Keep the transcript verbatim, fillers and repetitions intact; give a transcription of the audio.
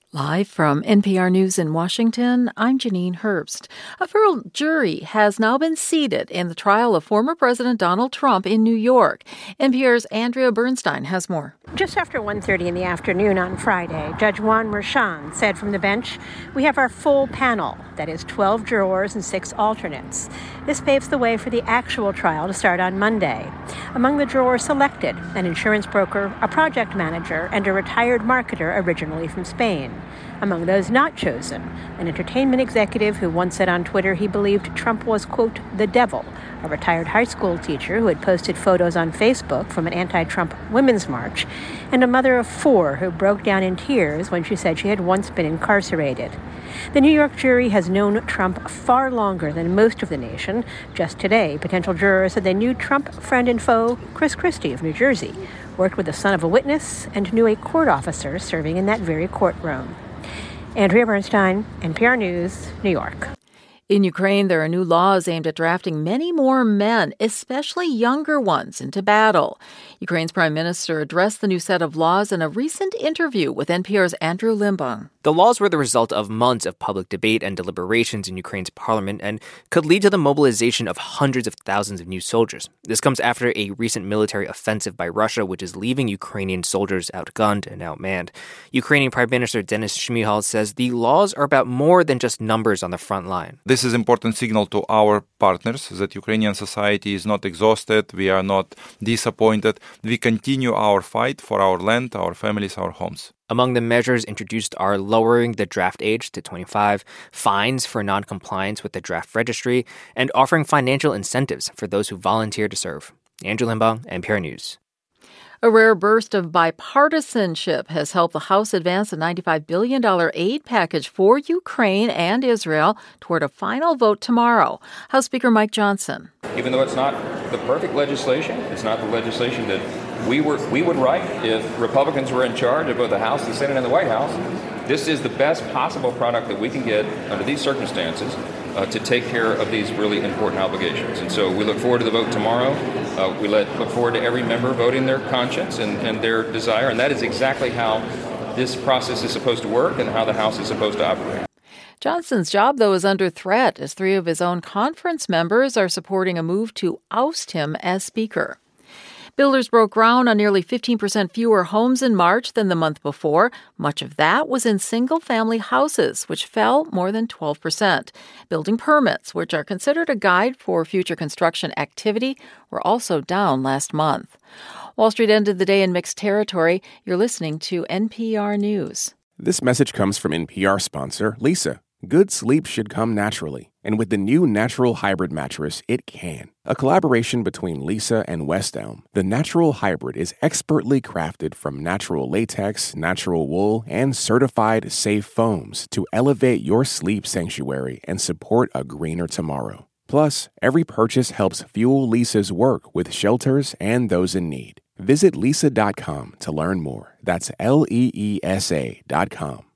Live from N P R News in Washington, I'm Janine Herbst. A federal jury has now been seated in the trial of former President Donald Trump in New York. N P R's Andrea Bernstein has more. Just after one thirty in the afternoon on Friday, Judge Juan Merchan said from the bench, "We have our full panel, that is twelve jurors and six alternates. This paves the way for the actual trial to start on Monday." Among the jurors selected, an insurance broker, a project manager, and a retired marketer originally from Spain. Among those not chosen, an entertainment executive who once said on Twitter he believed Trump was, quote, the devil, a retired high school teacher who had posted photos on Facebook from an anti-Trump women's march, and a mother of four who broke down in tears when she said she had once been incarcerated. The New York jury has known Trump far longer than most of the nation. Just today, potential jurors said they knew Trump friend and foe Chris Christie of New Jersey, worked with the son of a witness, and knew a court officer serving in that very courtroom. Andrea Bernstein, N P R News, New York. In Ukraine, there are new laws aimed at drafting many more men, especially younger ones, into battle. Ukraine's prime minister addressed the new set of laws in a recent interview with N P R's Andrew Limbong. The laws were the result of months of public debate and deliberations in Ukraine's parliament and could lead to the mobilization of hundreds of thousands of new soldiers. This comes after a recent military offensive by Russia, which is leaving Ukrainian soldiers outgunned and outmanned. Ukrainian Prime Minister Denis Shmyhal says the laws are about more than just numbers on the front line. This is an important signal to our partners that Ukrainian society is not exhausted, we are not disappointed. We continue our fight for our land, our families, our homes. Among the measures introduced are lowering the draft age to twenty-five, fines for noncompliance with the draft registry, and offering financial incentives for those who volunteer to serve. Andrew Limbong, N P R News. A rare burst of bipartisanship has helped the House advance a ninety-five billion dollars aid package for Ukraine and Israel toward a final vote tomorrow. House Speaker Mike Johnson. Even though it's not the perfect legislation, it's not the legislation that we were we would write if Republicans were in charge of both the House, the Senate, and the White House. This is the best possible product that we can get under these circumstances uh, to take care of these really important obligations. And so we look forward to the vote tomorrow. Uh, we let, look forward to every member voting their conscience and, and their desire. And that is exactly how this process is supposed to work and how the House is supposed to operate. Johnson's job, though, is under threat as three of his own conference members are supporting a move to oust him as Speaker. Builders broke ground on nearly fifteen percent fewer homes in March than the month before. Much of that was in single-family houses, which fell more than twelve percent. Building permits, which are considered a guide for future construction activity, were also down last month. Wall Street ended the day in mixed territory. You're listening to N P R News. This message comes from N P R sponsor Leesa. Good sleep should come naturally, and with the new Natural Hybrid mattress, it can. A collaboration between Leesa and West Elm, the Natural Hybrid is expertly crafted from natural latex, natural wool, and certified safe foams to elevate your sleep sanctuary and support a greener tomorrow. Plus, every purchase helps fuel Leesa's work with shelters and those in need. Visit leesa dot com to learn more. That's L E E S A dot com.